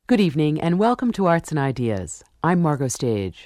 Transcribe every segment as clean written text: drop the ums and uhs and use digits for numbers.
Good evening and welcome to Arts and Ideas. I'm Margot Stage.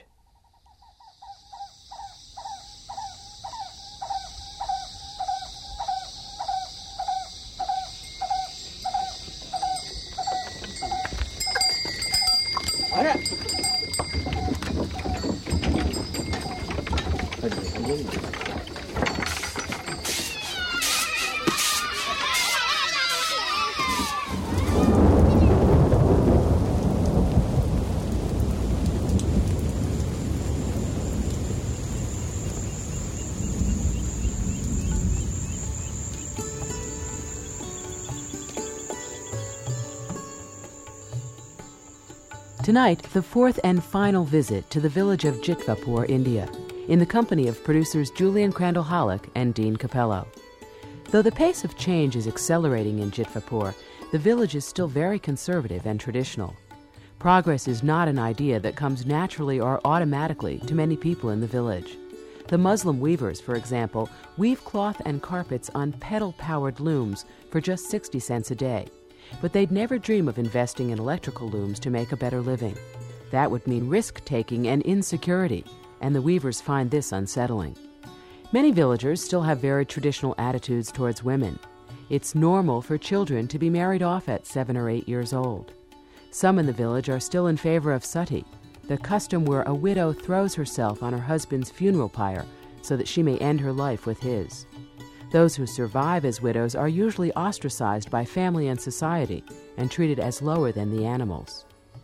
Tonight, the fourth and final visit to the village of Jitvapur, India, in the company of producers Julian Crandall-Halleck and Dean Capello. Though the pace of change is accelerating in Jitvapur, the village is still very conservative and traditional. Progress is not an idea that comes naturally or automatically to many people in the village. The Muslim weavers, for example, weave cloth and carpets on pedal-powered looms for just 60 cents a day. But they'd never dream of investing in electrical looms to make a better living. That would mean risk-taking and insecurity, and the weavers find this unsettling. Many villagers still have very traditional attitudes towards women. It's normal for children to be married off at 7 or 8 years old. Some in the village are still in favor of sati, the custom where a widow throws herself on her husband's funeral pyre so that she may end her life with his. Those who survive as widows are usually ostracized by family and society and treated as lower than the animals.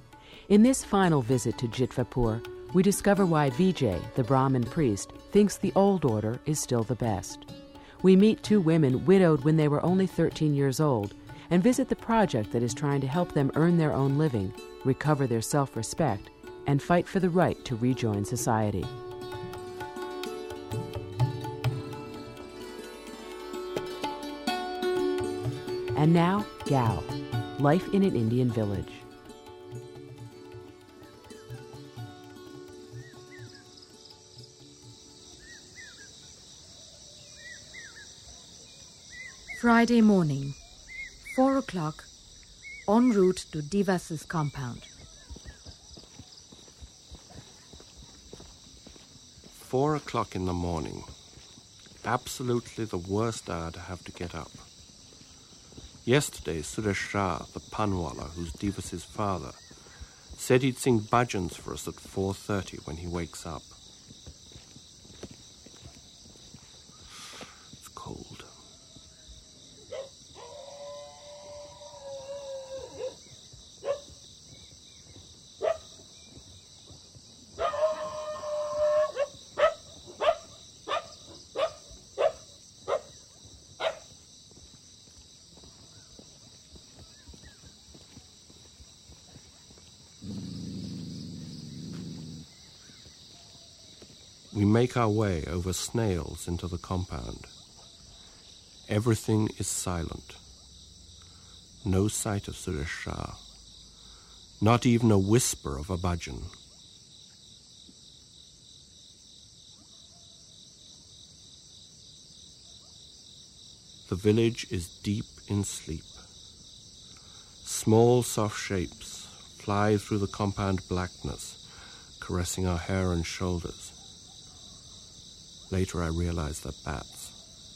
In this final visit to Jitvapur, we discover why Vijay, the Brahmin priest, thinks the old order is still the best. We meet two women widowed when they were only 13 years old and visit the project that is trying to help them earn their own living, recover their self-respect, and fight for the right to rejoin society. And now, Gao, Life in an Indian Village. Friday morning, 4 o'clock, en route to Divas's compound. 4 o'clock in the morning. Absolutely the worst hour to have to get up. Yesterday, Suresh Shah, the panwala, who's Divas's father, said he'd sing bhajans for us at 4:30 when he wakes up. It's cold. We make our way over snails into the compound. Everything is silent. No sight of Suresh Shah. Not even a whisper of a bhajan. The village is deep in sleep. Small, soft shapes fly through the compound blackness, caressing our hair and shoulders. Later I realized they're bats.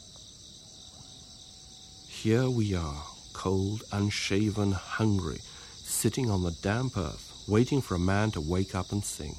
Here we are, cold, unshaven, hungry, sitting on the damp earth, waiting for a man to wake up and sing.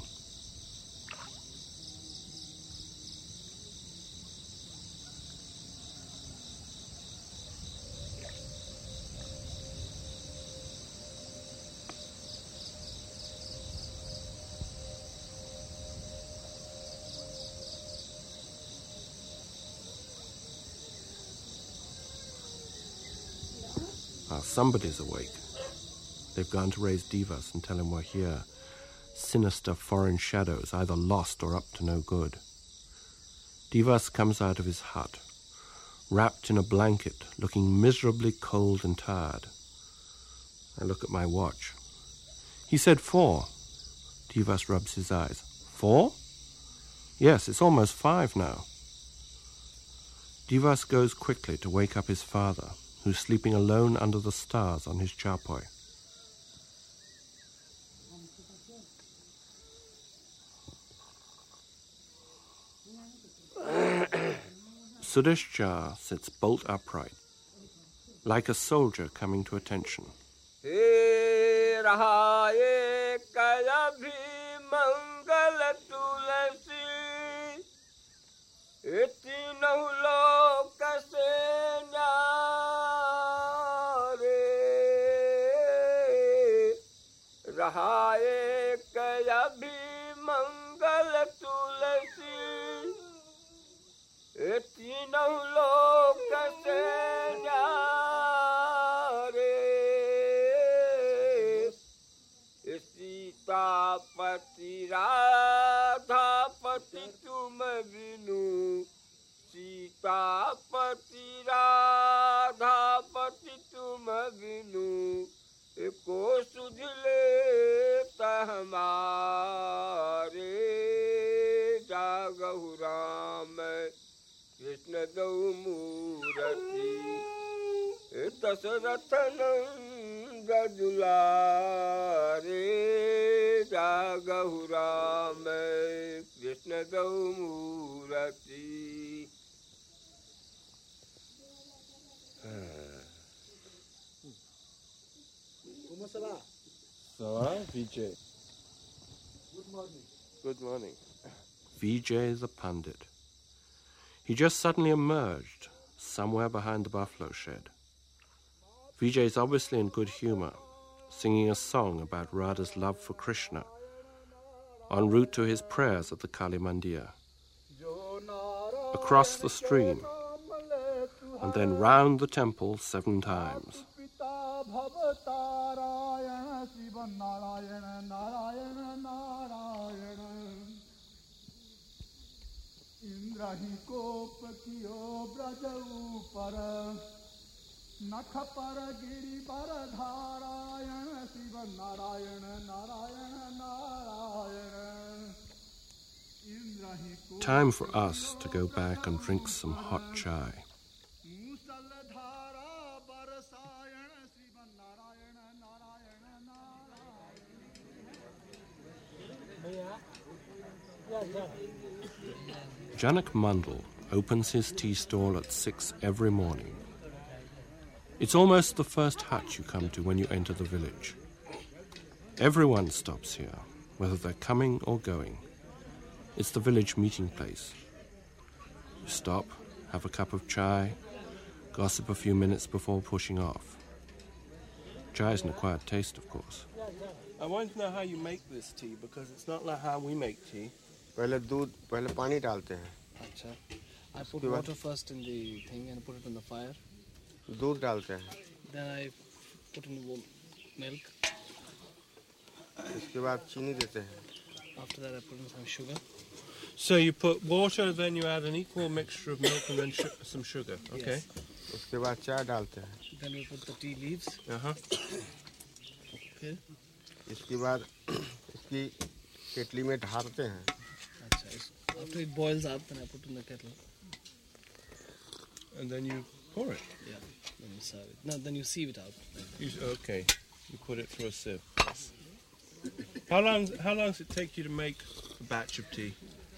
Somebody's awake. They've gone to raise Divas and tell him we're here. Sinister foreign shadows, either lost or up to no good. Divas comes out of his hut, wrapped in a blanket, looking miserably cold and tired. I look at my watch. He said 4. Divas rubs his eyes. 4? Yes, it's almost 5 now. Divas goes quickly to wake up his father, who's sleeping alone under the stars on his charpoy. Sudesh Jha sits bolt upright, like a soldier coming to attention. Vijay. Good morning. Vijay the Pandit. He just suddenly emerged somewhere behind the buffalo shed. Vijay is obviously in good humor, singing a song about Radha's love for Krishna, en route to his prayers at the Kali Mandir. Across the stream, and then round the temple 7 times. Time for us to go back and drink some hot chai. Janak Mandal opens his tea stall at 6 every morning. It's almost the first hut you come to when you enter the village. Everyone stops here, whether they're coming or going. It's the village meeting place. You stop, have a cup of chai, gossip a few minutes before pushing off. Chai is an acquired taste, of course. I want to know how you make this tea, because it's not like how we make tea. पहले पानी डालते हैं. अच्छा. I put water first in the thing and put it on the fire. दूध डालते हैं. Then I put in milk. इसके बाद चीनी देते हैं. After that I put in some sugar. So you put water, then you add an equal mixture of milk and then some sugar. Okay. Yes. उसके बाद चाय डालते हैं. Then we put the tea leaves. Okay. इसके बाद इसकी केटली में ढारते हैं. After it boils up, then I put it in the kettle. And then you pour it? Yeah, then you serve it. No, then you sieve it out. Okay, you put it through a sieve. How long does it take you to make a batch of tea?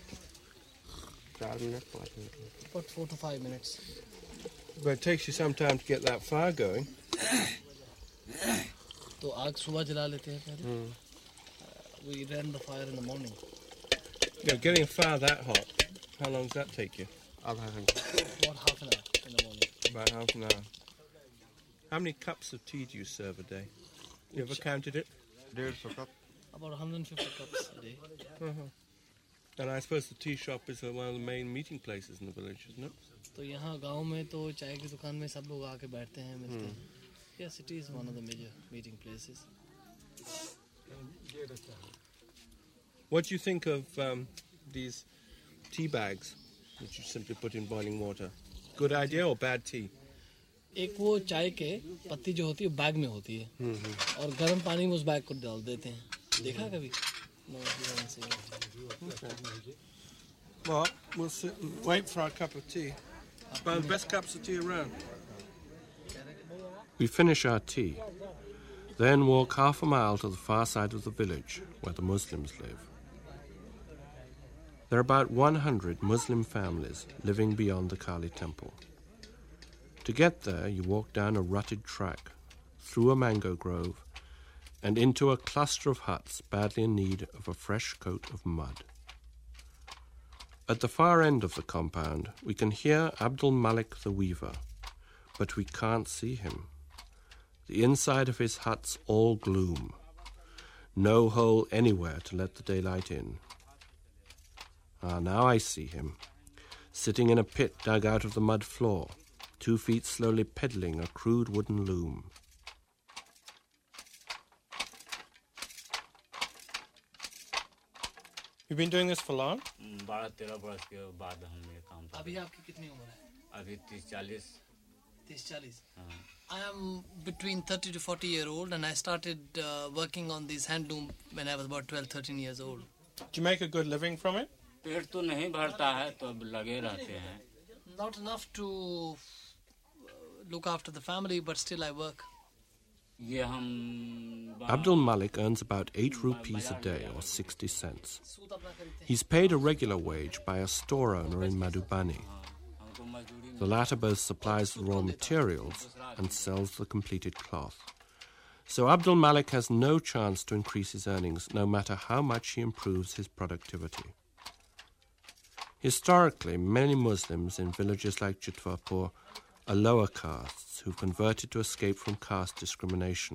4 minutes, 5 minutes. About 4 to 5 minutes. But it takes you some time to get that fire going. तो आग सुबह जला लेते हैं पहले. We ran the fire in the morning. Yeah, getting a fire that hot, how long does that take you? आधा घंटा. About half an hour in the morning. About half an hour. How many cups of tea do you serve a day? You ever counted it? 150 cup. About 150 cups a day. And I suppose the tea shop is one of the main meeting places in the village, isn't it? तो यहाँ गांव में तो चाय की दुकान में सब लोग आके बैठते हैं, मिलते हैं. Yes, it is one of the major meeting places. What do you think of these tea bags that you simply put in boiling water? Good idea or bad tea? एक वो चाय के पत्ती जो होती है बैग में होती है और गर्म पानी में उस बैग को डाल देते हैं. देखा कभी? No, you haven't seen it. Okay. Well, we'll sit and wait for our cup of tea. It's one of the best cups of tea around. We finish our tea, then walk half a mile to the far side of the village where the Muslims live. There are about 100 Muslim families living beyond the Kali temple. To get there, you walk down a rutted track, through a mango grove, and into a cluster of huts badly in need of a fresh coat of mud. At the far end of the compound, we can hear Abdul Malik the weaver, but we can't see him. The inside of his hut's all gloom. No hole anywhere to let the daylight in. Ah, now I see him, sitting in a pit dug out of the mud floor, 2 feet slowly peddling a crude wooden loom. You've been doing this for long? 12-13 बरस के बाद हम ये काम कर अभी आपकी कितनी उम्र है? अभी 30-40 30-40. I am between 30 to 40 year old, and I started working on this handloom when I was about 12-13 years old. Do you make a good living from it? पेट तो नहीं भरता है तो अब लगे रहते हैं. Not enough to look after the family, but still I work. ये हम Abdul Malik earns about 8 rupees a day, or 60 cents. He's paid a regular wage by a store owner in Madhubani. The latter both supplies the raw materials and sells the completed cloth. So Abdul Malik has no chance to increase his earnings, no matter how much he improves his productivity. Historically, many Muslims in villages like Jitwapur are lower castes who've converted to escape from caste discrimination.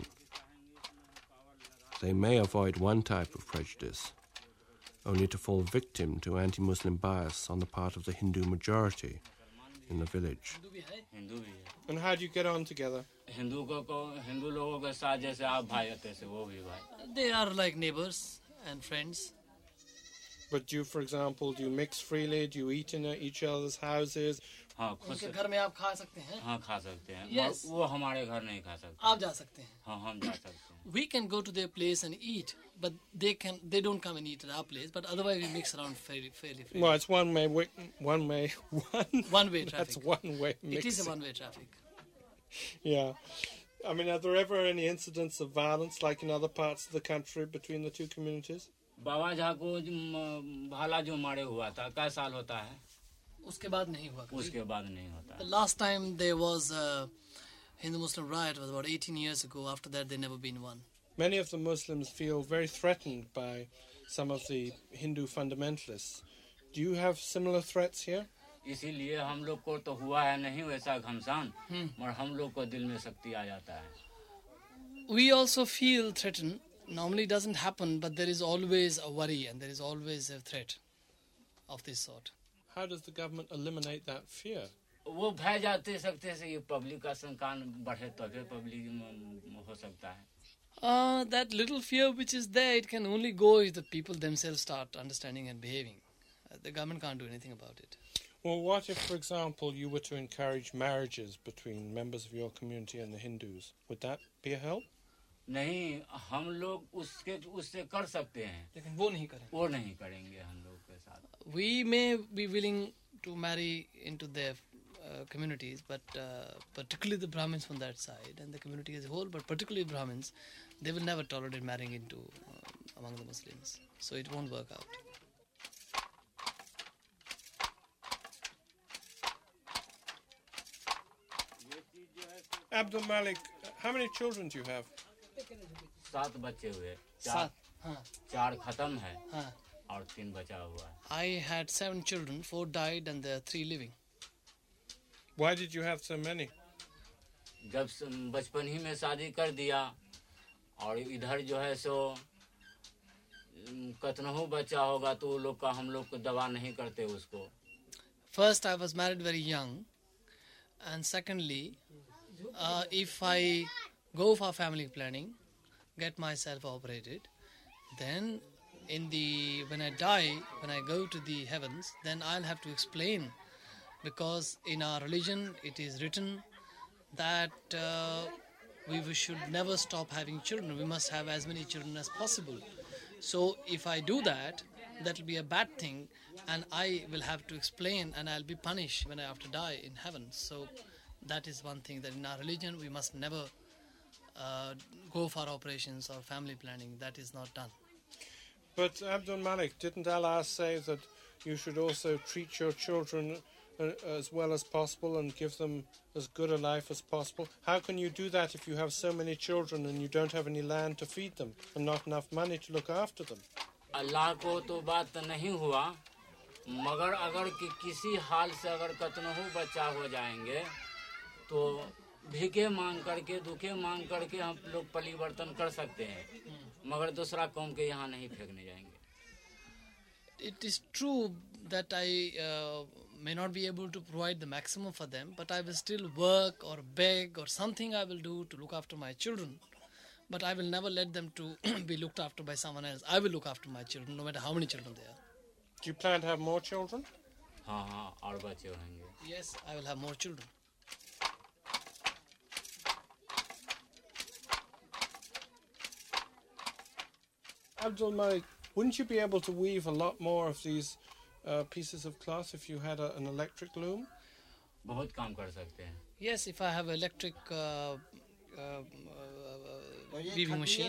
They may avoid one type of prejudice, only to fall victim to anti-Muslim bias on the part of the Hindu majority in the village. And how do you get on together? Hindu लोगों के साथ जैसे आप भाई होते से वो भी भाई. They are like neighbors and friends. But do you, for example, do you mix freely? Do you eat in each other's houses? हाँ खुद उनके से घर में आप खा सकते हैं. हाँ खा सकते हैं. Yes. वो हमारे घर नहीं खा सकते. आप जा सकते हैं. हाँ हम जा सकते हैं. We can go to their place and eat, but they don't come and eat at our place. But otherwise, we mix around fairly freely. Well, it's one way One-way traffic. That's one way mixing. It is a one-way traffic. Yeah. I mean, are there ever any incidents of violence, like in other parts of the country, between the two communities? बाबा झा को भाला जो मारे हुआ था कै साल होता है? उसके बाद नहीं हुआ. उसके बाद नहीं होता. The last time there was a Hindu-Muslim riot was about 18 years ago. After that, there never been one. Many of the Muslims feel very threatened by some of the Hindu fundamentalists. Do you have similar threats here? इसीलिए हम लोग को तो हुआ है नहीं वैसा घमसान, मगर हम लोग को दिल में शक्ति आ जाता है. We also feel threatened. Normally it doesn't happen, but there is always a worry and there is always a threat of this sort. How does the government eliminate that fear? वो भय जाते सकते से ये पब्लिक का संकान बढ़े तो फिर पब्लिक हो सकता है. That little fear which is there, it can only go if the people themselves start understanding and behaving. The government can't do anything about it. Well, what if, for example, you were to encourage marriages between members of your community and the Hindus? Would that be a help? नहीं, हम लोग उससे कर सकते हैं. लेकिन वो नहीं करें. वो नहीं करेंगे हम लोग के साथ. We may be willing to marry into their communities, but particularly the Brahmins from that side and the community as a whole, but particularly Brahmins, they will never tolerate marrying into among the Muslims. So it won't work out. Abdul Malik, how many children do you have? 7 बच्चे हुए. 7. हाँ. 4 खत्म है. हाँ. और 3 बचा हुआ है. I had 7 children, 4 died and there are 3 living. Why did you have so many? जब बचपन ही में शादी कर दिया और इधर जो है सो कतनों बच्चा होगा तो लोग का हम लोग को दवा नहीं करते उसको. First, I was married very young, and secondly, if I go for family planning, get myself operated, then when I die, when I go to the heavens, then I'll have to explain, because in our religion it is written that we should never stop having children. We must have as many children as possible. So if I do that, that will be a bad thing, and I will have to explain, and I'll be punished when I have to die in heaven. So that is one thing, that in our religion we must never go for operations or family planning. That is not done. But Abdul Malik, didn't Allah say that you should also treat your children as well as possible and give them as good a life as possible. How can you do that if you have so many children and you don't have any land to feed them and not enough money to look after them? अल्लाह को तो बात नहीं हुआ, मगर अगर किसी हाल से अगर कतनहु बच्चा हो जाएंगे तो भीखे मांग करके दुखे मांग करके हम लोग परिवर्तन कर सकते हैं, मगर दूसरा कौम के यहाँ नहीं फेंकने जाएंगे. It is true that I may not be able to provide the maximum for them, but I will still work or beg or something I will do to look after my children. But I will never let them to be looked after by someone else. I will look after my children, no matter how many children there are. Do you plan to have more children? हाँ और बच्चे होंगे. Yes, I will have more children. Abdul Malik, wouldn't you be able to weave a lot more of these pieces of cloth if you had an electric loom? बहुत काम कर सकते हैं. Yes, if I have electric weaving machine,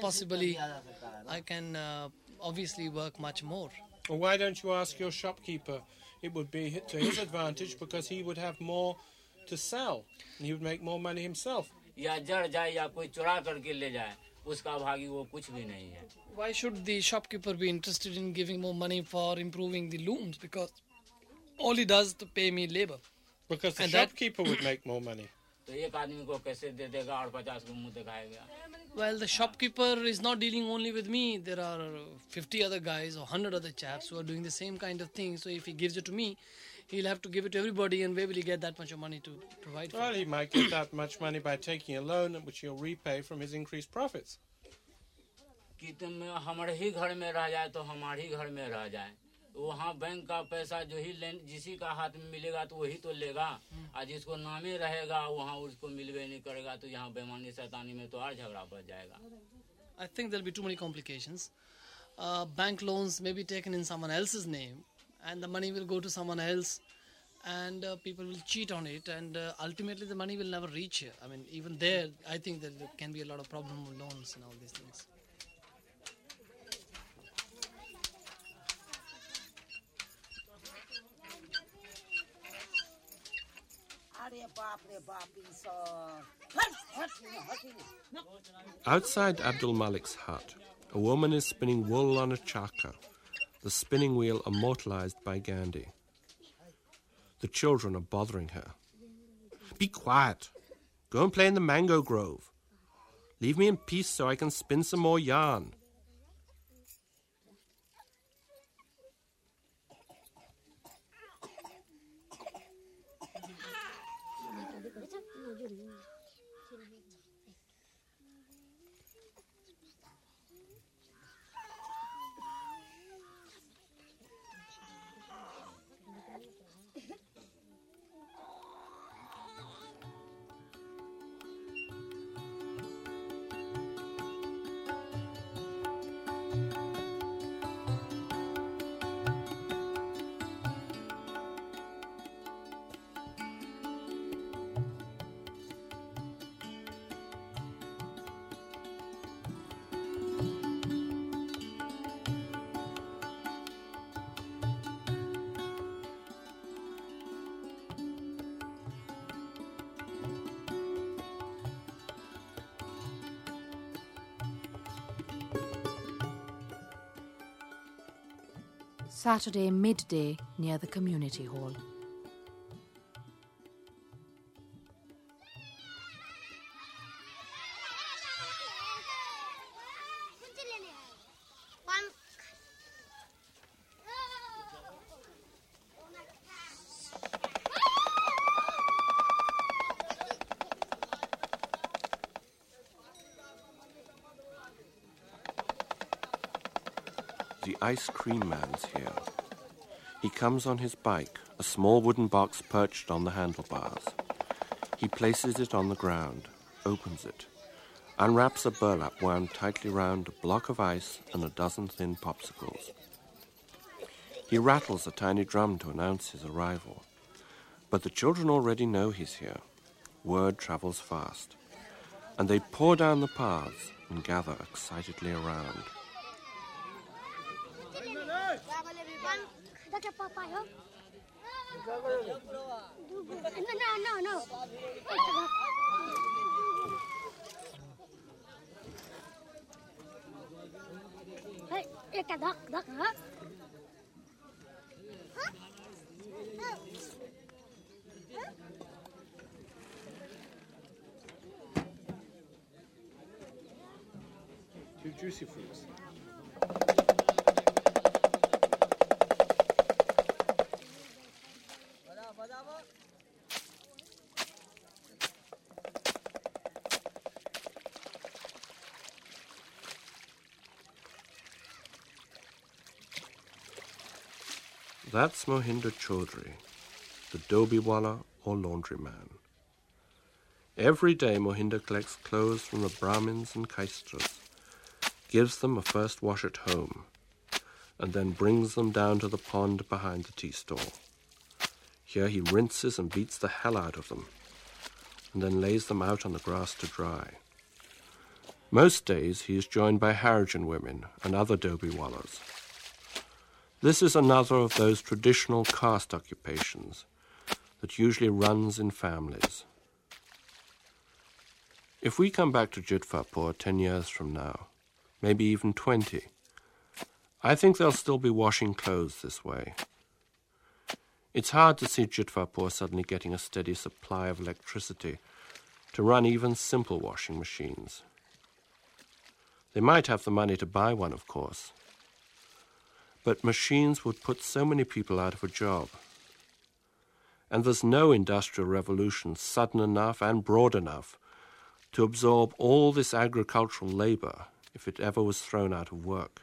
I can obviously work much more. Well, why don't you ask your shopkeeper? It would be to his advantage because he would have more to sell and he would make more money himself. या जड़ जाए या कोई चुरा करके ले जाए, उसका भागी वो कुछ भी नहीं है. Why should the shopkeeper be interested in giving more money for improving the looms? Because all he does is to pay me labor. Because the shopkeeper would make more money. तो एक आदमी को कैसे दे देगा और 50 को मुंह दिखाएगा? Well, the shopkeeper is not dealing only with me. There are 50 other guys or 100 other chaps who are doing the same kind of thing. So if he gives it to me, he'll have to give it to everybody, and where will he get that much of money to provide for? Well, he might get that much money by taking a loan, which he'll repay from his increased profits. कि तुम हमारे ही घर में रह जाए तो हमारे ही घर में रह जाए. वहाँ बैंक का पैसा जो ही जिसी का हाथ में मिलेगा तो वही तो लेगा, और जिसको नामे रहेगा वहाँ उसको मिलवे नहीं करेगा, तो यहाँ बेईमानी शैतानी में तो और झगड़ा बढ़ जाएगा. I think there'll be too many complications. Bank loans may be taken in someone else's name, and the money will go to someone else, and people will cheat on it, and ultimately the money will never reach here. I mean, even there, I think that there can be a lot of problem with loans and all these things. Outside Abdul Malik's hut, a woman is spinning wool on a chakra, the spinning wheel immortalized by Gandhi. The children are bothering her. Be quiet. Go and play in the mango grove. Leave me in peace so I can spin some more yarn. Saturday midday near the community hall. The ice cream man's here. He comes on his bike, a small wooden box perched on the handlebars. He places it on the ground, opens it, unwraps a burlap wound tightly round a block of ice and a dozen thin popsicles. He rattles a tiny drum to announce his arrival. But the children already know he's here. Word travels fast. And they pour down the paths and gather excitedly around. Two juicy fruits. That's Mohinder Chaudhry, the Dobiwala or laundryman. Every day Mohinder collects clothes from the Brahmins and Kaistras, gives them a first wash at home, and then brings them down to the pond behind the tea stall. Here he rinses and beats the hell out of them, and then lays them out on the grass to dry. Most days he is joined by Harijan women and other Dobiwalas. This is another of those traditional caste occupations that usually runs in families. If we come back to Jitvarpur 10 years from now, maybe even 20, I think they'll still be washing clothes this way. It's hard to see Jitvarpur suddenly getting a steady supply of electricity to run even simple washing machines. They might have the money to buy one, of course, but machines would put so many people out of a job. And there's no industrial revolution sudden enough and broad enough to absorb all this agricultural labor if it ever was thrown out of work.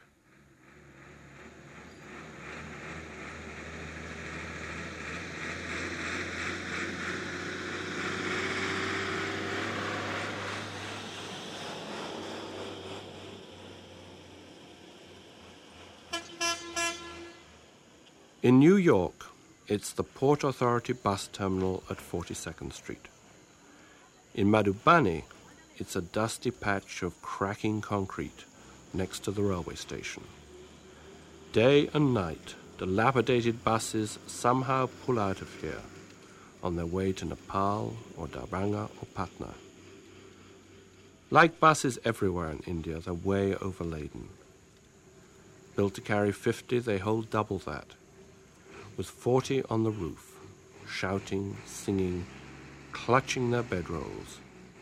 In New York, it's the Port Authority bus terminal at 42nd Street. In Madhubani, it's a dusty patch of cracking concrete next to the railway station. Day and night, dilapidated buses somehow pull out of here on their way to Nepal or Darbhanga or Patna. Like buses everywhere in India, they're way overladen. Built to carry 50, they hold double that, with 40 on the roof, shouting, singing, clutching their bedrolls.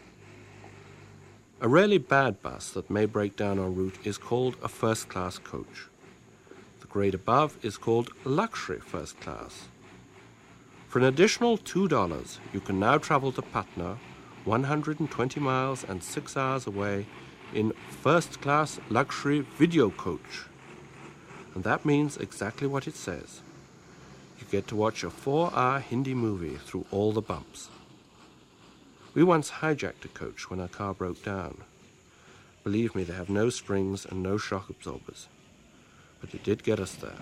A really bad bus that may break down en route is called a first-class coach. The grade above is called luxury first class. For an additional $2, you can now travel to Patna, 120 miles and 6 hours away, in first-class luxury video coach. And that means exactly what it says. You get to watch a 4-hour Hindi movie through all the bumps. We once hijacked a coach when our car broke down. Believe me, they have no springs and no shock absorbers. But it did get us there.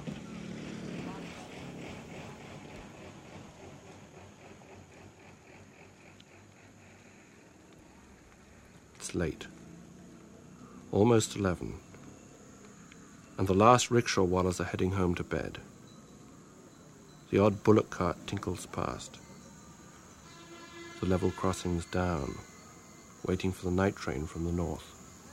It's late. Almost 11. And the last rickshaw wallahs are heading home to bed. The odd bullock cart tinkles past. The level crossing's down, waiting for the night train from the north.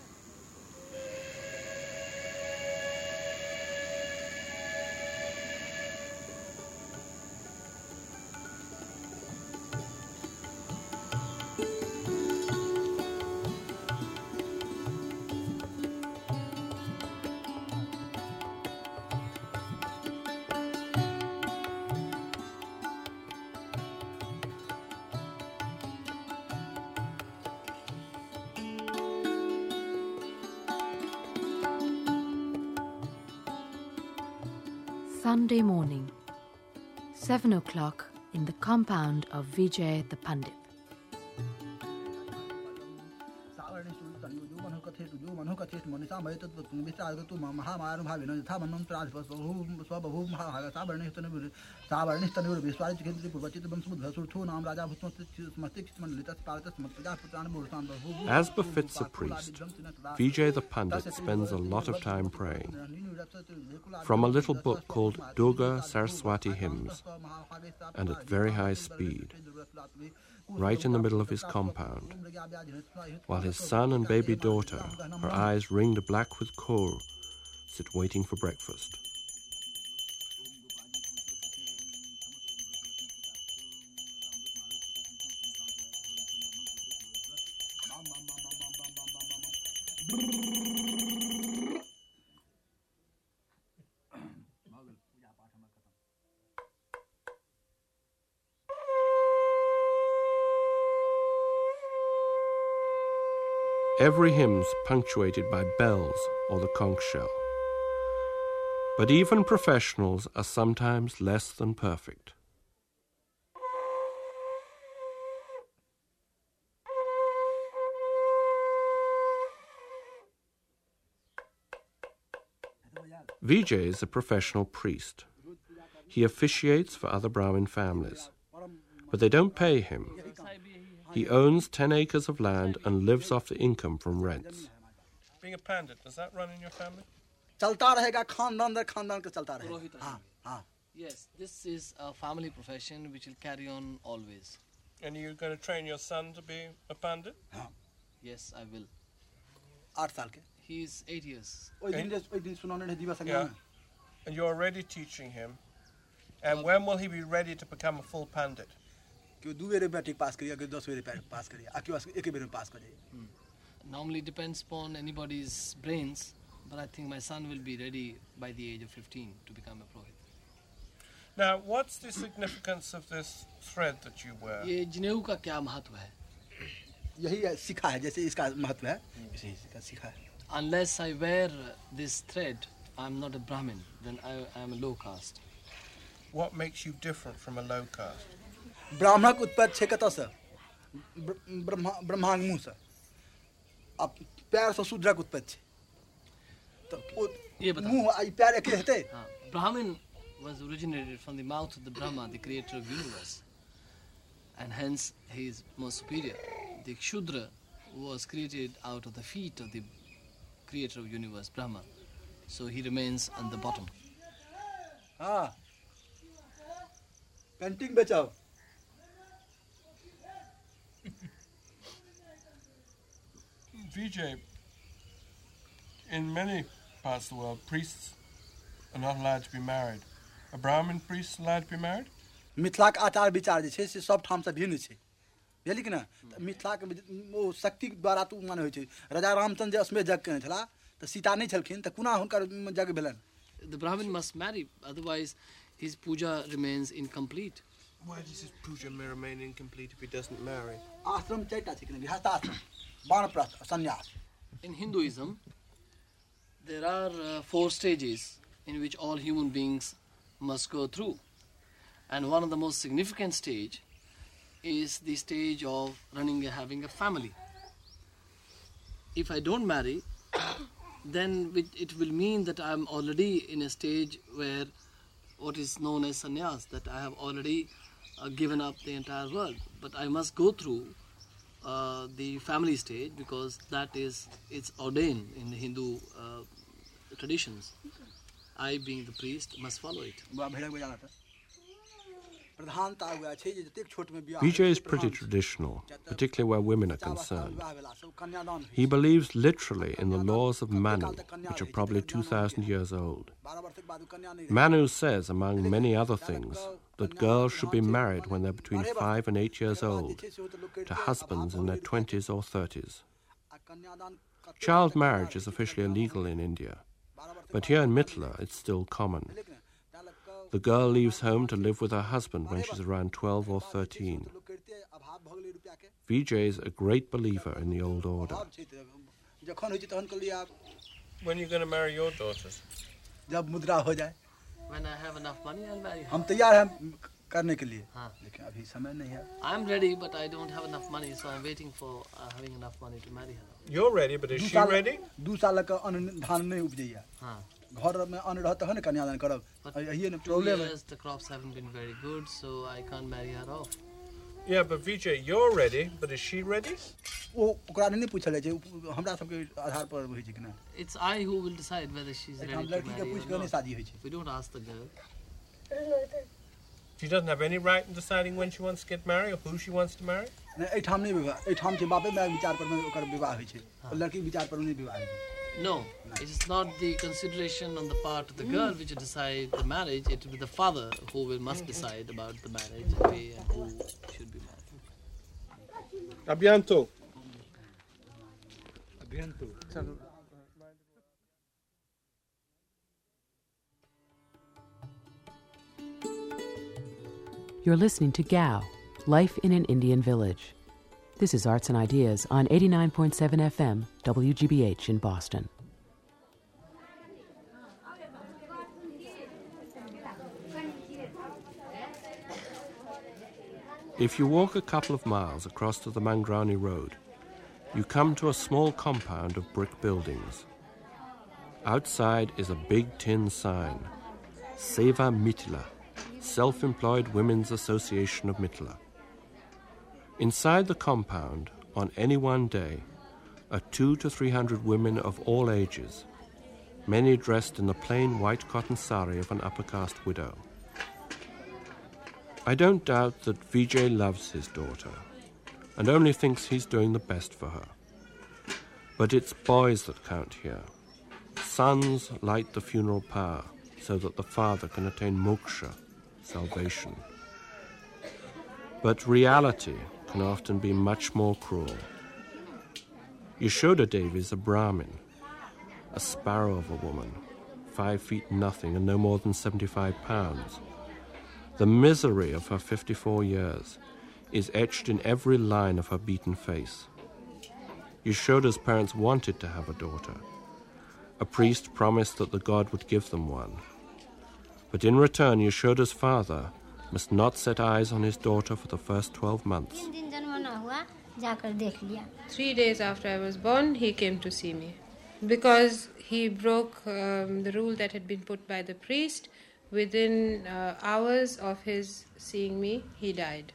Sunday morning, 7 o'clock in the compound of Vijay the Pandit. अचेष्ट Manisha मय तत्व विचार तो महामार भाविनो यथा मन्नं प्राज स्वबभू महाभागता वर्णिस्तन सावर्णिस्तन विश्वास केंद्र पूर्वचित वंशुद्धसुरथो नाम राजा भूतमस्तिक मंडलित पारत समप्रजा पुत्रान मूर्तान बहु. As befits a priest, Vijay the Pandit spends a lot of time praying. From a little book called Durga Saraswati Hymns, and at very high speed, right in the middle of his compound, while his son and baby daughter, her eyes ringed black with kohl, sit waiting for breakfast. Every hymn's punctuated by bells or the conch shell. But even professionals are sometimes less than perfect. Vijay is a professional priest. He officiates for other Brahmin families, but they don't pay him. He owns 10 acres of land and lives off the income from rents. Being a pandit, does that run in your family? चलता रहेगा खानदान दर खानदान का चलता रहेगा. हाँ हाँ. Yes, this is a family profession which will carry on always. And you're going to train your son to be a pandit? हाँ. Yes, I will. 8 साल के. He is 8 years. Yeah. And you're already teaching him. And when will he be ready to become a full pandit? Normally depends upon anybody's brains, but I think my son will be ready by the age of 15 to become a Purohit. Now, what's the significance of this thread that you wear? ये जनेऊ का क्या महत्व है? यही सीखा है जैसे इसका महत्व है इसी का सीखा है. Unless I wear this thread, I'm not a Brahmin. Then I am a low caste. What makes you different from a low caste? ब्राह्मणक उत्पत्ति छे कत से ब्रह्मांग मुंह से अब पैर से शूद्रक उत्पत्ति तो ये बता मुंह आई पैर एक रहते. Brahmin was originated from the mouth of the Brahma, the creator of the universe, and hence he is more superior. The Shudra was created out of the feet of the creator of the universe, Brahma, so he remains on the bottom. हाँ. Painting बचाओ. Vijay, in many parts of the world, priests are not allowed to be married. A Brahmin priest allowed to be married? Mithila के आचार विचार जे छै से सब ठाम से भिन्न छै. बुझलियै कि ना. मिथिला के ओ शक्ति द्वारा तो माने होय छै. राजा रामचंद्र जे असमे जग केने छला त सीता नहीं छलखिन त कुना हुनकर जग भेलन. The Brahmin must marry, otherwise his puja remains incomplete. Why does his puja remain incomplete if he doesn't marry? आश्रम चारटा छै कि गृहस्थ वानप्रस्थ संन्यास. In Hinduism, there are 4 stages in which all human beings must go through. And one of the most significant stage is the stage of having a family. If I don't marry, then it will mean that I am already in a stage where what is known as sannyas, that I have already given up the entire world. But I must go through the family stage because it's ordained in the Hindu traditions. I, being the priest, must follow it. Vijay is pretty traditional, particularly where women are concerned. He believes literally in the laws of Manu, which are probably 2,000 years old. Manu says, among many other things, that girls should be married when they're between 5 and 8 years old to husbands in their 20s or 30s. Child marriage is officially illegal in India, but here in Mithila it's still common. The girl leaves home to live with her husband when she's around 12 or 13. Vijay is a great believer in the old order. When are you going to marry your daughters? When I have enough money, I'll marry her. हम तैयार हैं करने के लिए, हाँ. लेकिन अभी समय नहीं है. I'm ready, but I don't have enough money, so I'm waiting for having enough money to marry her. You're ready, but is she ready? 2 साल का अन्न धान नहीं उपजैया. हाँ. घर में अन्न रहता है ना कन्यादान करब. यही ना 2 प्रॉब्लम है. years the crops haven't been very good, so I can't marry her off. Yeah, but Vijay, you're ready, but is she ready? वो ओकरा नहीं पूछल जाय छै, हमरा सब के आधार पर होय छै कि ना. It's I who will decide whether she's ready to हम लड़की के marry पूछ or के नहीं not. शादी होय छै. We don't ask the girl. She doesn't have any right in deciding when she wants to get married or who she wants to marry? नहीं एठाम नहीं विवाह, एठाम छै बापे माय विचार पर में ओकर विवाह होय छै. लड़की विचार पर नहीं विवाह होय छै. No, it is not the consideration on the part of the girl which will decide the marriage. It will be the father who must decide about the marriage way and who should be married. A bientôt. You're listening to Gao, Life in an Indian Village. This is Arts and Ideas on 89.7 FM, WGBH in Boston. If you walk a couple of miles across to the Mangrani Road, you come to a small compound of brick buildings. Outside is a big tin sign, Seva Mithila, Self-Employed Women's Association of Mithila. Inside the compound, on any one day, are 200 to 300 women of all ages, many dressed in the plain white cotton sari of an upper caste widow. I don't doubt that Vijay loves his daughter and only thinks he's doing the best for her. But it's boys that count here. Sons light the funeral pyre so that the father can attain moksha, salvation. But reality can often be much more cruel. Yashoda Devi is a Brahmin, a sparrow of a woman, 5 feet nothing and no more than 75 pounds. The misery of her 54 years is etched in every line of her beaten face. Yashoda's parents wanted to have a daughter. A priest promised that the god would give them one. But in return, Yashoda's father must not set eyes on his daughter for the first 12 months. 3 days after I was born, he came to see me. Because he broke the rule that had been put by the priest, within hours of his seeing me, he died.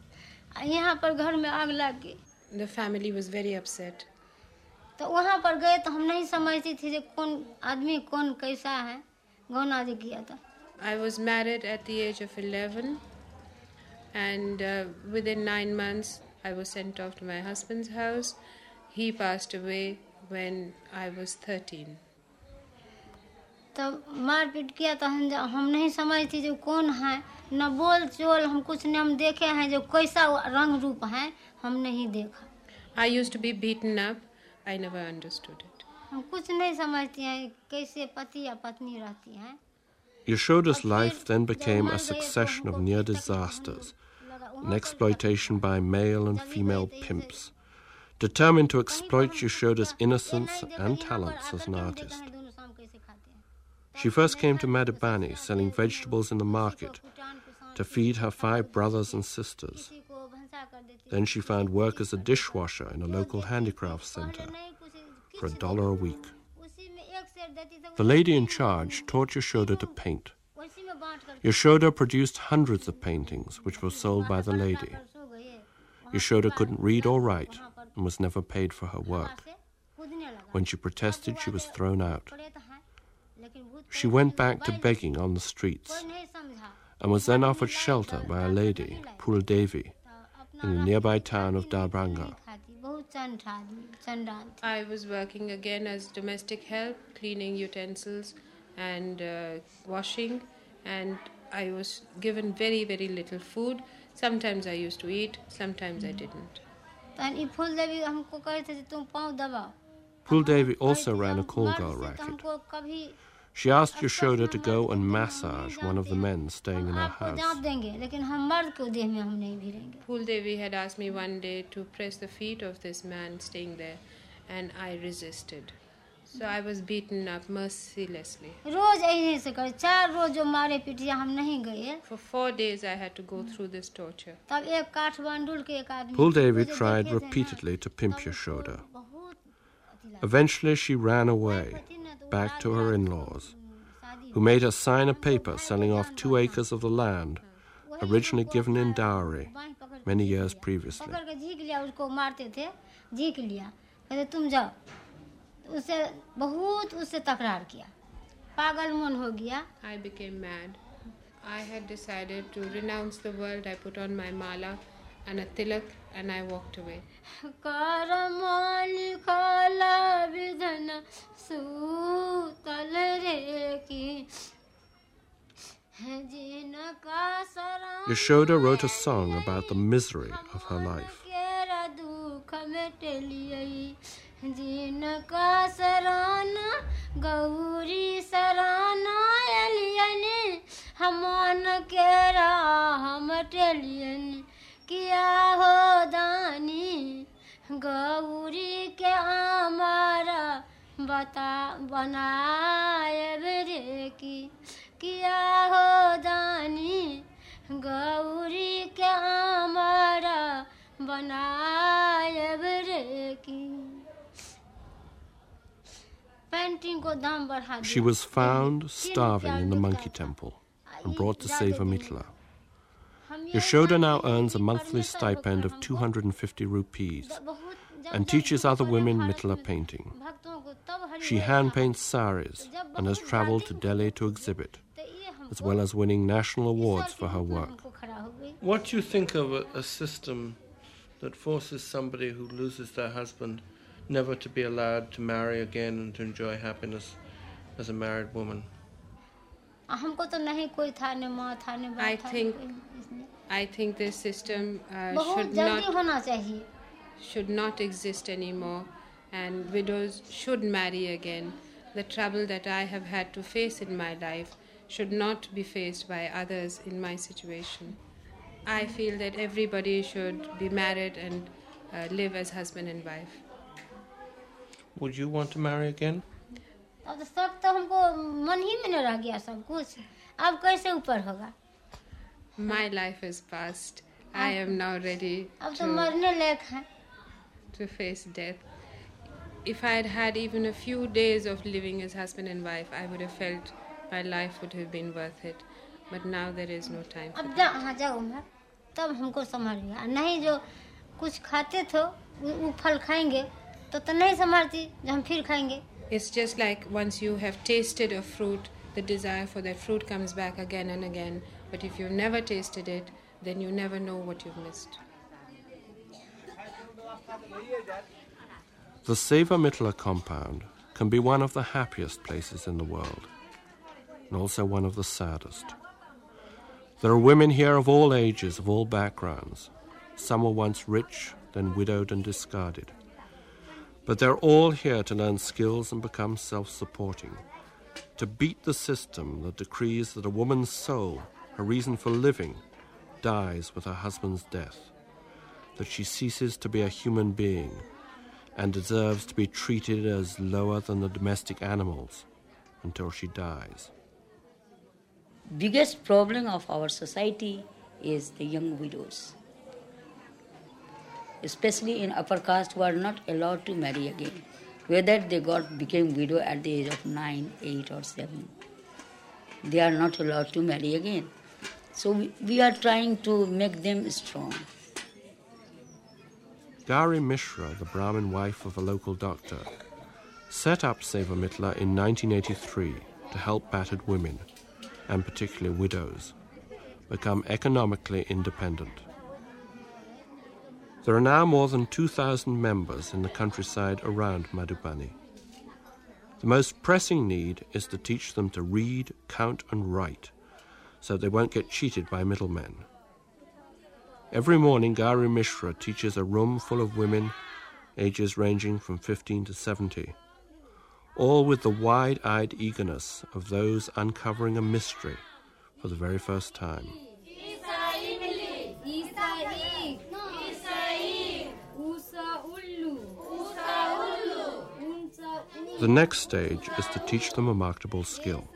The family was very upset. तो वहाँ पर गए तो हम नहीं समझती थी कि कौन आदमी कौन कैसा है गौना जी किया था. I was married at the age of 11 and within 9 months I was sent off to my husband's house. He passed away when I was 13. तो मारपीट किया तो हम नहीं समझती जो कौन है न बोल चोल हम कुछ नहीं हम देखे हैं जो कैसा रंग रूप है हम नहीं देखा. I used to be beaten up. I never understood it. हम कुछ नहीं समझती हैं कैसे पति या पत्नी रहती हैं. Yashoda's life then became a succession of near disasters, an exploitation by male and female pimps, determined to exploit Yashoda's innocence and talents as an artist. She first came to Madhubani selling vegetables in the market to feed her 5 brothers and sisters. Then she found work as a dishwasher in a local handicrafts center for $1 a week. The lady in charge taught Yashoda to paint. Yashoda produced hundreds of paintings which were sold by the lady. Yashoda couldn't read or write and was never paid for her work. When she protested, she was thrown out. She went back to begging on the streets and was then offered shelter by a lady, Pul Devi, in the nearby town of Darbhanga. I was working again as domestic help, cleaning utensils and washing, and I was given very, very little food. Sometimes I used to eat, sometimes I didn't. Pul Devi also ran a call girl racket. She asked Yashoda to go and massage one of the men staying in her house. Pul Devi had asked me one day to press the feet of this man staying there, and I resisted. So I was beaten up mercilessly. रोज यही से कर 4 रोज जो मारे पीटिया हम नहीं गए. For 4 days I had to go through this torture. तब एक काठमांडू के एक आदमी. Paul David tried repeatedly to pimp Yashoda. Eventually she ran away, back to her in-laws, who made her sign a paper selling off 2 acres of the land, originally given in dowry many years previously. पकड़ के झीक लिया, उसको मारते थे, झीक लिया, कहते तुम जाओ. उससे बहुत उससे तकरार किया, पागल मन हो गया. I became mad. I had decided to renounce the world. I put on my mala and a tilak and I walked away. Karmali खाला विधन सूतल रे की है जिन का सरा. Yashoda wrote a song about the misery of her life. केरा दुख मिटलियई जिन का सराना गौरी सराना एलियने हमन केरा हम टेलियने किया हो दानी गौरी के हमारा बता बनाए रे की किया हो दानी गौरी के हमारा बनाए रे की. पेंटिंग को दाम बढ़ा दिया. She was found starving in the monkey temple and brought to Seva Mitla. Yashoda now earns a monthly stipend of 250 rupees and teaches other women Mitla painting. She hand-paints saris and has travelled to Delhi to exhibit, as well as winning national awards for her work. What do you think of a system that forces somebody who loses their husband never to be allowed to marry again and to enjoy happiness as a married woman? हमको तो नहीं कोई था, न माँ था, न बाप था. I think this system should not exist anymore, and widows should marry again. The trouble that I have had to face in my life should not be faced by others in my situation. I feel that everybody should be married and live as husband and wife. Would you want to marry again? अब सब तो हमको मन ही में न रह गया सब कुछ. अब कैसे ऊपर होगा? My life is past. I am now ready अब तो मरने लायक है. To face death. If I had had even a few days of living as husband and wife, I would have felt my life would have been worth it. But now there is no time. अब जाओ मैं, तब हमको समझ गया. नहीं जो कुछ खाते थे वो फल खाएंगे तो नहीं संभालती जब हम फिर खाएंगे. It's just like once you have tasted a fruit, the desire for that fruit comes back again and again. But if you've never tasted it, then you never know what you've missed. The Seva Mitla compound can be one of the happiest places in the world, and also one of the saddest. There are women here of all ages, of all backgrounds. Some were once rich, then widowed and discarded. But they're all here to learn skills and become self-supporting, to beat the system that decrees that a woman's soul, her reason for living, dies with her husband's death, that she ceases to be a human being and deserves to be treated as lower than the domestic animals until she dies. Biggest problem of our society is the young widows, especially in upper caste, who are not allowed to marry again, whether they became widow at the age of 9, 8 or 7. They are not allowed to marry again. So we are trying to make them strong. Gauri Mishra, the Brahmin wife of a local doctor, set up Seva Mitla in 1983 to help battered women, and particularly widows, become economically independent. There are now more than 2,000 members in the countryside around Madhubani. The most pressing need is to teach them to read, count and write, so they won't get cheated by middlemen. Every morning, Gauri Mishra teaches a room full of women, ages ranging from 15 to 70, all with the wide-eyed eagerness of those uncovering a mystery for the very first time. The next stage is to teach them a marketable skill.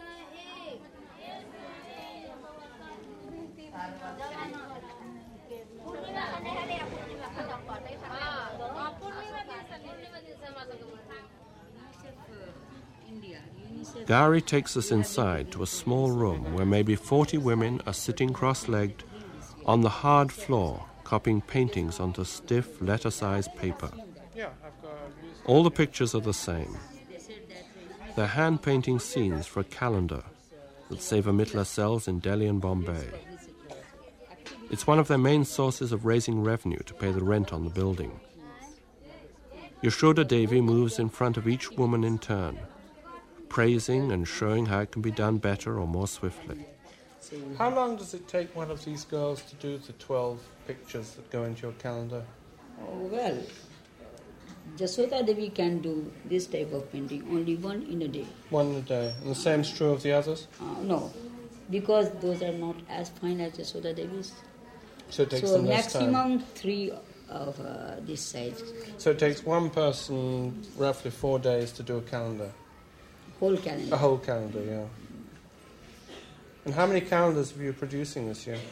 Gary takes us inside to a small room where maybe 40 women are sitting cross-legged on the hard floor, copying paintings onto stiff letter-sized paper. All the pictures are the same. They're hand-painting scenes for a calendar that Seva Mitla sells in Delhi and Bombay. It's one of their main sources of raising revenue to pay the rent on the building. Yashoda Devi moves in front of each woman in turn, praising and showing how it can be done better or more swiftly. How long does it take one of these girls to do the 12 pictures that go into your calendar? Oh, well, Jasoda Devi can do this type of painting, only one in a day. One in a day. And the same is true of the others? No, because those are not as fine as Jasoda Devi's. So it takes them less time. Maximum 3 of this size. So it takes one person roughly 4 days to do a calendar? Whole calendar. A whole calendar, yeah. And how many calendars were you producing this year?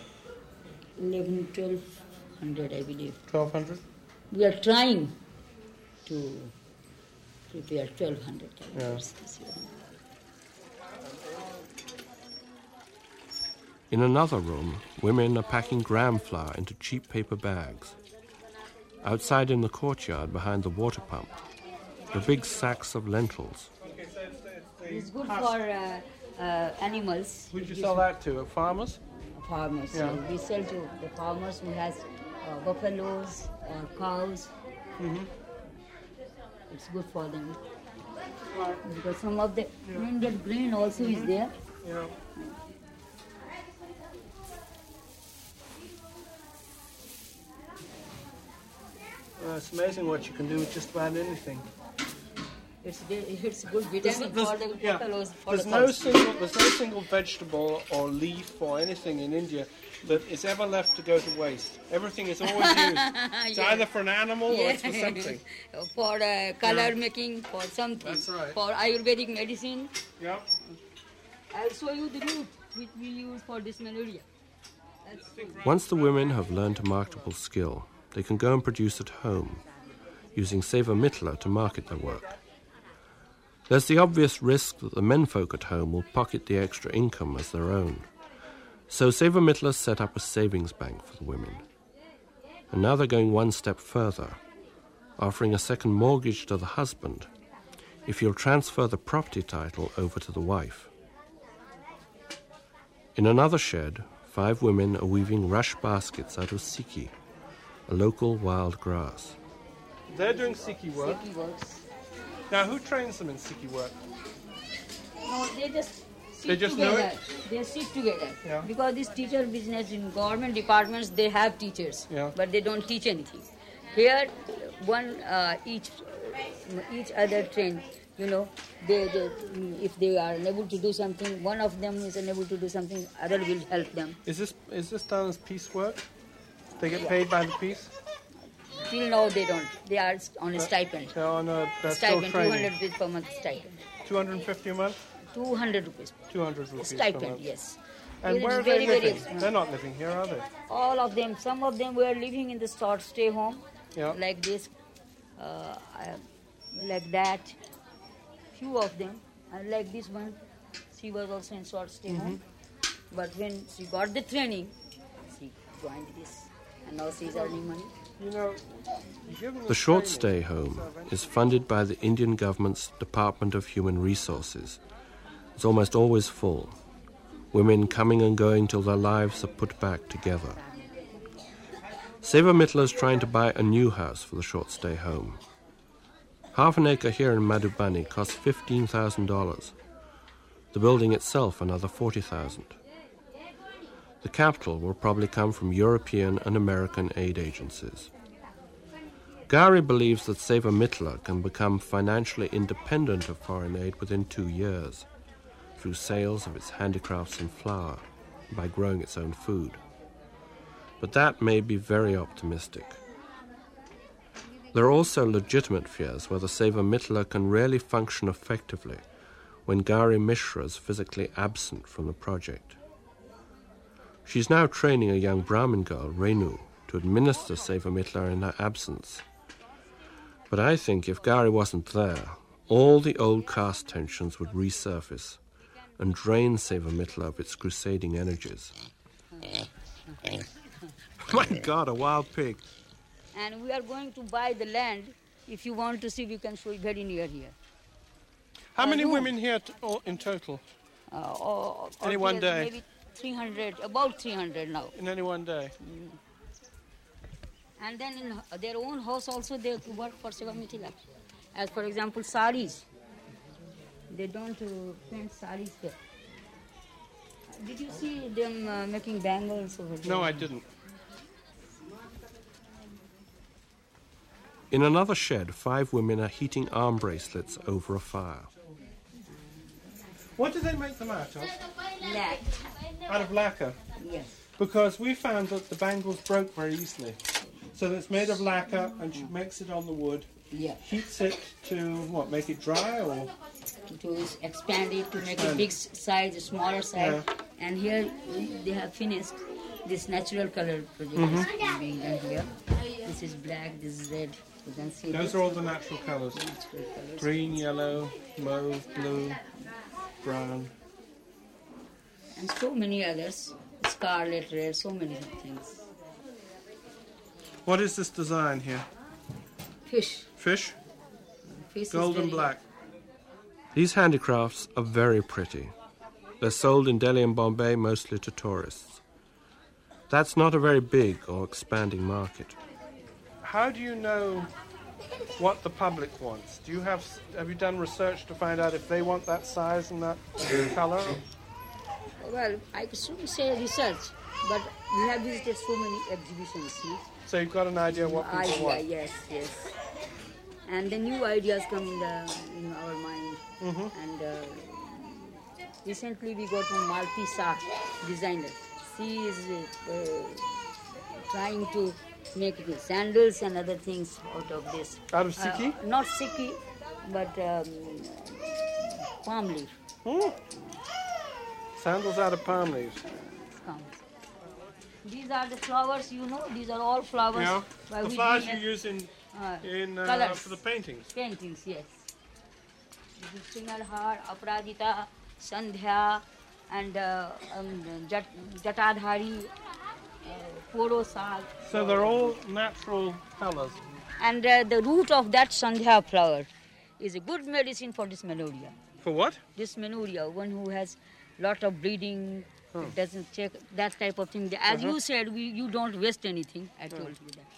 1,200, I believe. 1,200? We are trying to prepare 1,200 calendars this year. In another room, women are packing gram flour into cheap paper bags. Outside in the courtyard behind the water pump, the big sacks of lentils. It's good for animals. Who did you sell that to? Farmers? Farmers. Yeah. So we sell to the farmers who has buffaloes or cows. Mm-hmm. It's good for them. Because some of the Indian grain also is there. Yeah. It's amazing what you can do with just about anything. It's good vitamin for the buffaloes. There's no single vegetable or leaf or anything in India that is ever left to go to waste. Everything is always used. It's either for an animal or it's for something. For color making, for something. That's right. For Ayurvedic medicine. Yeah. I'll show you the root which we use for dysmenorrhea. Once the women have learned a marketable skill, they can go and produce at home, using Seva Mitla to market their work. There's the obvious risk that the menfolk at home will pocket the extra income as their own. So Seva Mitla set up a savings bank for the women. And now they're going one step further, offering a second mortgage to the husband if he'll transfer the property title over to the wife. In another shed, 5 women are weaving rush baskets out of siki, a local wild grass. They're doing siki work. Siki works. Now, who trains them in siki work? No, they just sit They just know together. it? They sit together. Yeah. Because this teacher business in government departments, they have teachers, Yeah. but they don't teach anything. Here, one each other train. You know, they if they are unable to do something, one of them is unable to do something, other will help them. Is this done as piecework? They get paid by the piece? Till now they don't. They are on a stipend. They're on a still Stipend, training. 200 rupees per month stipend. 250 a month? 200 rupees. 200 rupees per Stipend, month. yes. And It where is are they very living? expensive. They're not living here, are they? All of them, some of them were living in the short stay home, Yeah. like this, like that. Few of them, and like this one, she was also in short stay home. But when she got the training, she joined this, and now she's earning money. You know, The short stay home is funded by the Indian government's Department of Human Resources. It's almost always full. Women coming and going till their lives are put back together. Seva Mitla is trying to buy a new house for the short stay home. Half an acre here in Madhubani costs $15,000. The building itself another $40,000. The capital will probably come from European and American aid agencies. Gari believes that Seva Mitla can become financially independent of foreign aid within 2 years, through sales of its handicrafts and flour, and by growing its own food. But that may be very optimistic. There are also legitimate fears whether Seva Mitla can really function effectively when Gari Mishra is physically absent from the project. She's now training a young Brahmin girl, Renu, to administer Seva Mitla in her absence. But I think if Gari wasn't there, all the old caste tensions would resurface and drain Seva Mitla of its crusading energies. My God, a wild pig. And we are going to buy the land. If you want to see, we can show you very near here. How many women here in total? Any one day? Maybe 300, about 300 now. In any one day? And then in their own house also they work for Seva Mitla. As for example, saris. They don't print saris there. Did you see them making bangles over there? No, I didn't. In another shed, 5 women are heating arm bracelets over a fire. What do they make them out of? Lac. Out of lacquer? Yes. Because we found that the bangles broke very easily. So it's made of lacquer and she makes it on the wood. Yeah. Heats it to, what, make it dry or? To expand it, to make a big size, a smaller size. Yeah. And here they have finished this natural color project is being done here. This is black, this is red. You can see those are all the natural colours. Natural colors. Green, yellow, mauve, blue, brown. And so many others. Scarlet, red, so many things. What is this design here? Fish. Fish? Fish Gold is and black. These handicrafts are very pretty. They're sold in Delhi and Bombay mostly to tourists. That's not a very big or expanding market. How do you know what the public wants? Do you have you done research to find out if they want that size and that colour? Well, I shouldn't say research, but we have visited so many exhibitions. See? So you've got an idea what people want? Yes. And the new ideas come in our mind. And recently we got one Malti Shah designer. She is trying to make the sandals and other things out of this. Out of Sikhi? Not Sikhi, but palm leaf. Sandals out of palm leaves. These are the flowers, these are all flowers. Yeah, the flowers you use in for the paintings. Paintings, yes. This is Singalhar, Aparajita, Sandhya, and Jatadhari, Poro Sag. So they're all natural colours. And the root of that Sandhya flower is a good medicine for dysmenorrhea. For what? Dysmenorrhea, one who has lot of bleeding, doesn't check, that type of thing. As you said, you don't waste anything. I told you that.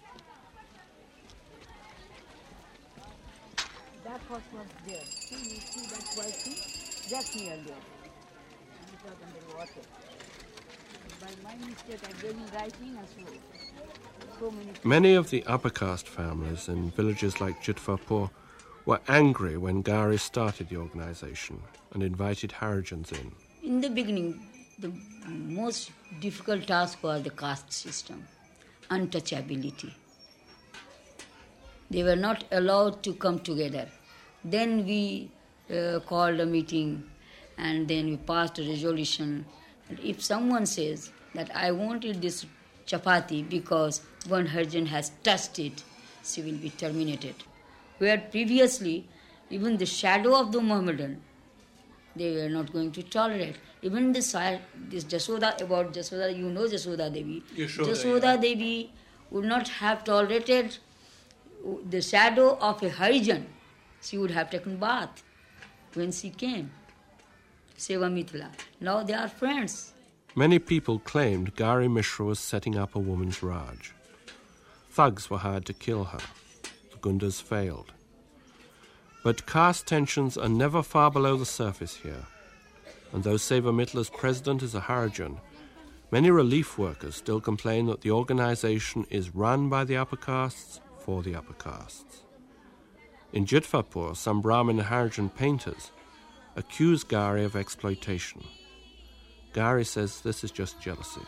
That horse was there. See that white thing? Just near there. And it was under water. By my mistake, I gave him writing and so many of the upper caste families in villages like Jitvarpur were angry when Gari started the organization and invited Harijans in. In the beginning, the most difficult task was the caste system, untouchability. They were not allowed to come together. Then we called a meeting and then we passed a resolution. And if someone says that I wanted this chapati because one Harijan has touched it, she will be terminated. Where previously, even the shadow of the Mohammedan, they were not going to tolerate. Even this Jasoda, about Jasoda, Jasoda Devi. Jasoda Devi would not have tolerated the shadow of a Harijan. She would have taken bath when she came. Seva Mitla. Now they are friends. Many people claimed Gari Mishra was setting up a woman's Raj. Thugs were hired to kill her. The Gundas failed. But caste tensions are never far below the surface here. And though Seva Mitla's president is a Harijan, many relief workers still complain that the organization is run by the upper castes for the upper castes. In Jitvarpur, some Brahmin Harijan painters accuse Gari of exploitation. Gari says this is just jealousy.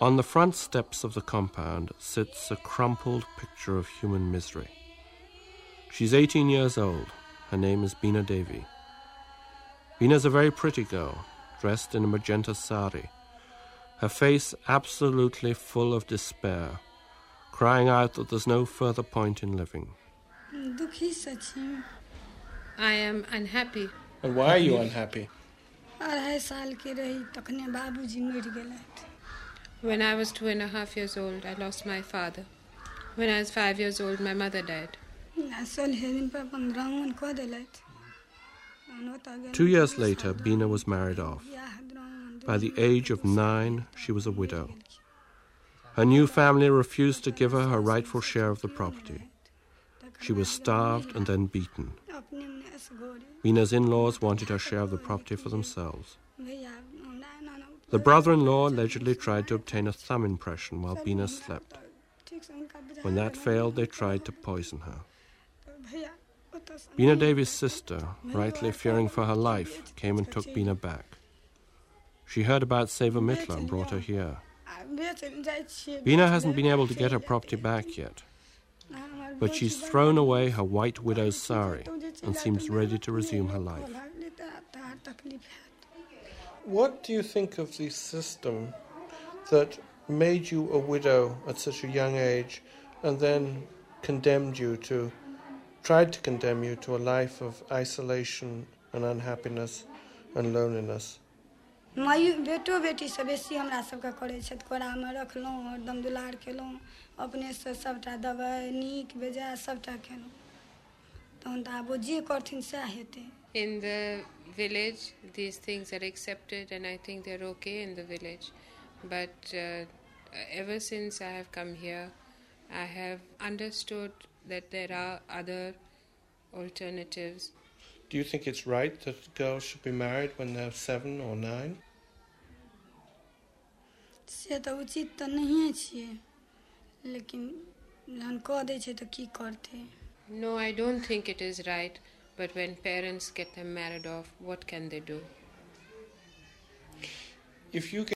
On the front steps of the compound sits a crumpled picture of human misery. She's 18 years old. Her name is Beena Devi. Beena's a very pretty girl, dressed in a magenta sari, her face absolutely full of despair, crying out that there's no further point in living. I am unhappy. And why are you unhappy? When I was 2.5 years old, I lost my father. When I was 5 years old, my mother died. 2 years later, Beena was married off. By the age of 9, she was a widow. Her new family refused to give her her rightful share of the property. She was starved and then beaten. Beena's in-laws wanted her share of the property for themselves. The brother-in-law allegedly tried to obtain a thumb impression while Beena slept. When that failed, they tried to poison her. Beena Devi's sister, rightly fearing for her life, came and took Beena back. She heard about Seva Mitla and brought her here. Beena hasn't been able to get her property back yet, but she's thrown away her white widow's sari and seems ready to resume her life. What do you think of the system that made you a widow at such a young age and then tried to condemn you to a life of isolation and unhappiness and loneliness? बेटो बेटी से बेसी हमरा सबके करै छथि कोरामे रखलहुँ हरदम दुलार केलहुँ अपनेसँ सबटा दवाइ नीक बेजाय सबटा केलहुँ तहन तऽ आब जे करथिन सएह हेतै. In the village, these things are accepted and I think they're okay in the village. But ever since I have come here, I have understood that there are other alternatives. Do you think it's right that girls should be married when they're 7 or 9? से तऽ उचित तऽ नहिए छियै लेकिन जहन कऽ दै छै तऽ की करतै. No, I don't think it is right, but when parents get them married off, what can they do? If you